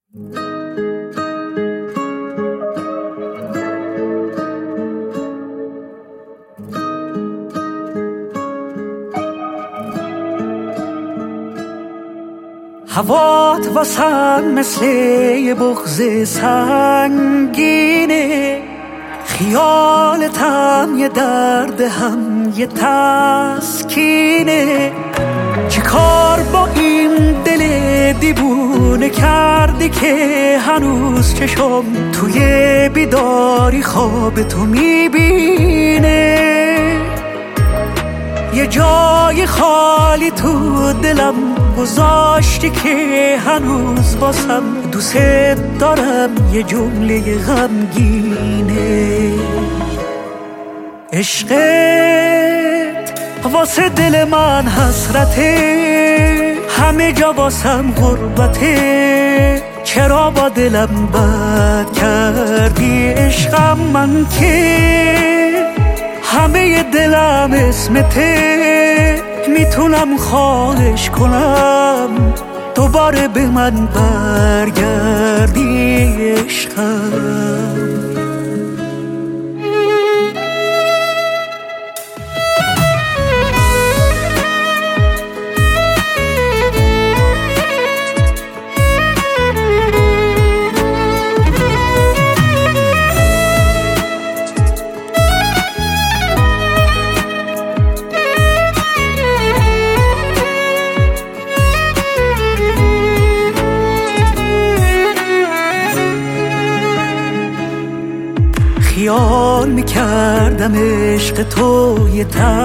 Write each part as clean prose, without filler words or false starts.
هوات واسم مثل یه بغض سنگینه، خیالتم یه درد هم یه تسکینه. چه کار با این دل دیوونه کردی که هنوز چشم توی بیداری خواب تو میبینه؟ یه جای خالی تو دلم گذاشتی که هنوز باسم دوست دارم یه جمله غمگینه. عشقت واسه دل من حسرته، همه جا واسم غربته. چرا با دلم بد کردی عشقم؟ من که همه دلم اسمته، میتونم خواهش کنم دوباره به من برگردی عشقم. خیال میکردم عشق تو یه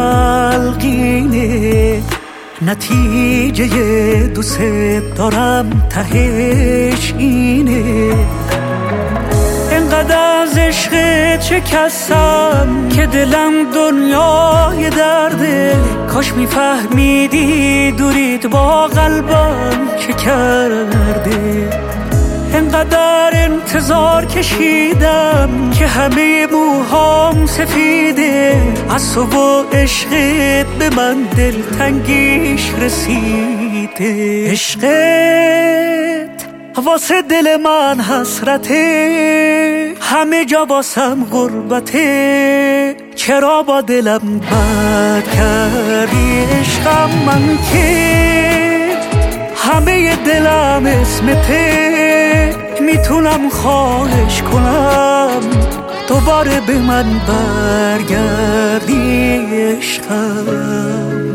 تلقینه، نتیجه دوست دارم تهش اینه. انقدر از عشقت شکستم که دلم دنیای درده. کاش میفهمیدی دوریت با قلبم چه کرده. انقدر انتظار کشیدم که همه موهام سفیده، از تو و عشقت به من دلتنگیش رسیده. عشقت واسه دل من حسرته، همه جا واسم غربته. چرا با دلم بد کردی عشقم؟ من که همه دلم اسمته، میتونم خواهش کنم دوباره به من برگردی عشقم.